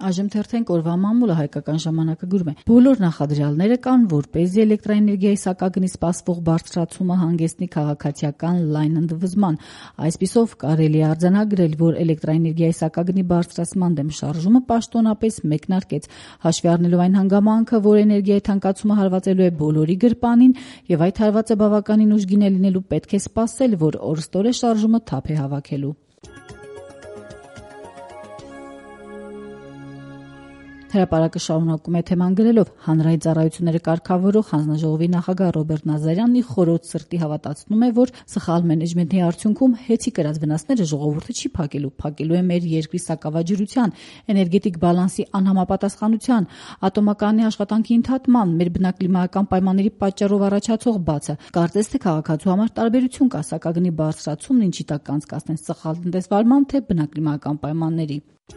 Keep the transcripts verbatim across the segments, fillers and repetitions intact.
Այժմ թերթենք օրվա մամուլը հայկական ժամանակը գրում է. բոլոր նախադրյալները կան, որպեսզի էլեկտրաէներգիայի սակագնի սպասվող բարձրացումը հանգեցնի քաղաքացիական լայն ընդվզման։ Այսպիսով կարելի է արձանագրել, որ էլեկտրաէներգիայի սակագնի բարձրացման դեմ շարժումը պաշտոնապես մեկնարկեց, հաշվի առնելով այն հանգամանքը, որ էներգիայի թանկացումը հարվածելու է բոլորի գրպանին եւ այդ հարվածը բավականին ուժգին է լինելու, պետք է սպասել, որ օրստորե շարժումը թափ է հավաքելու։ Հրապարակը շարունակում է թեման գրելով. հանրային ծառայությունները կարգավորող հանձնաժողովի նախագահ Ռոբերտ Նազարյանն իր խորոց սրտի հավատացնում է, որ սխալ մենեջմենթի արդյունքում հեծի կրած վնասները ժողովուրդը չի փակելու, փակելու է մեր երկրի սակավաջրության, էներգետիկ բալանսի անհամապատասխանության, ատոմակայանի աշխատանքի ընդհատման, մեր բնակլիմայական պայմանների պատճառով առաջացող բացը։ Կարծես թե քաղաքացու համար տարբերություն կա սակագնի բարձրացումն ինչի տակ կանցկացնեն սխալ տնտեսվարման, թե բնակլիմայական պայմանների։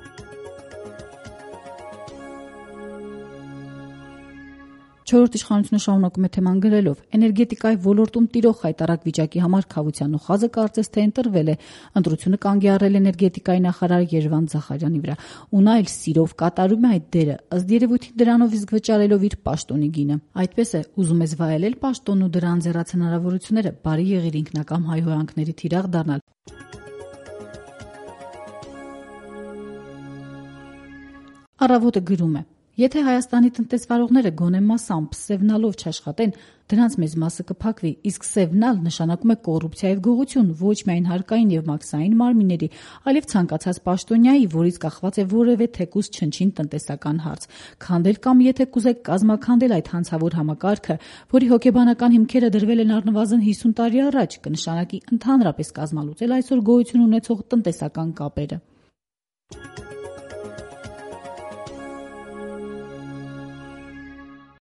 Չորրորդ իշխանությունը շարունակում է թեման գրելով. էներգետիկայի ոլորտում տիրող խայտառակ վիճակի համար քավության ուխազը կարծես թե ընտրվել է։ Ընտրությունը կանգ է առել էներգետիկայի նախարար Երվանդ Զախարյանի վրա, ու նա էլ սիրով կատարում է այդ դերը, ըստ երևույթին դրանով իսկ վճարելով իր պաշտոնի գինը։ Այդպես է, ուզում ես վայելել պաշտոնն ու դրա անձեռած հնարավորությունները, բարի եղիր ինքնակամ հայհոյանքների թիրախ դառնալ։ Առավոտը գրում է. եթե Հայաստանի տնտեսվարողները գոնե մասամբ սևնալով չաշխատեն, դրանց մեծ մասը կփակվի, իսկ սևնալ նշանակում է կոռուպցիա եւ գողություն ոչ միայն հարկային եւ մաքսային մարմինների, այլև ցանկացած պաշտոնյայի, որից կախված է որևէ թեկուզ չնչին տնտեսական հարց։ Քանդել կամ եթե կուզեք կազմաքանդել այդ հանցավոր համակարգը, որի հոգեբանական հիմքերը դրվել են առնվազն հիսուն տարի առաջ, կնշանակի ընդհանրապես կազմալուծել այսօր գոյություն ունեցող տնտեսական կապերը։